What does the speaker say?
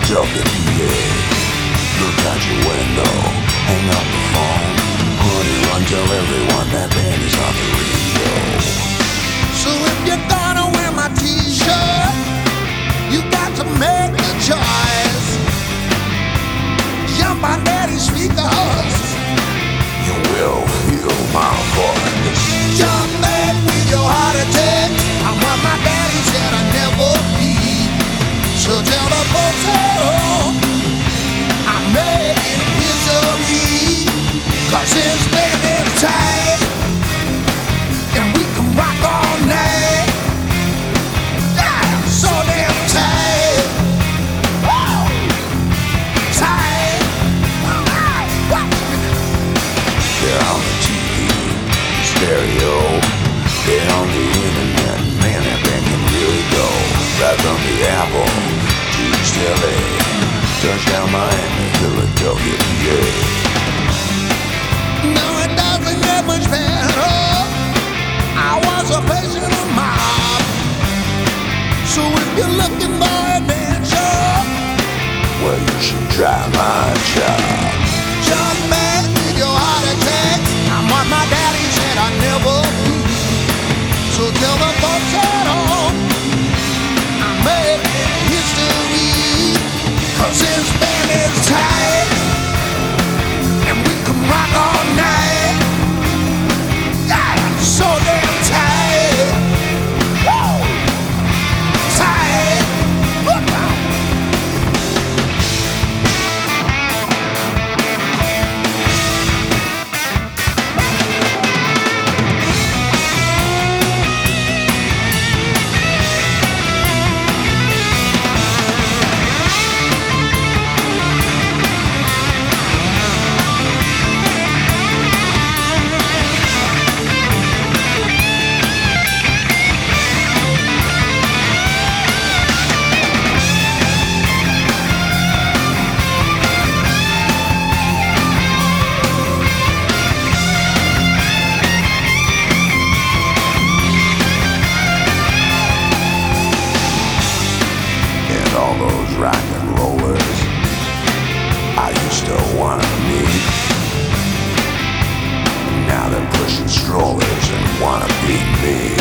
Philadelphia, look out your window, hang up the phone, honey, run, tell everyone that band is on the radio. So if you're gonna wear my t-shirt, you got to make the choice. Jump on daddy's speakers, You will feel my voice. jump back with your heart attack. I'm what my daddy said I'd never be. So tell the folks at home I'm making history. 'Cause this band is tight and we can rock all night. Yeah, so damn tight. Woo! Tight. What? They're on the TV, stereo, they're on the internet. Man, that band can really go. Right from the Apple to East LA, touchdown Miami, Philadelphia, PA. No, it doesn't get much better. I was a patient of mine. So if you're looking for adventure, Well, you should try my job. jump back with your heart attack. I'm what my daddy said I'd never be. So tell the folks at home I'm making history. 'Cause this band is tight and we can rock all night. Yeah, so damn tight. Woo! Tight. Woo! And all those rock and rollers I used to wanna meet. Now they're pushing strollers and wanna beat me.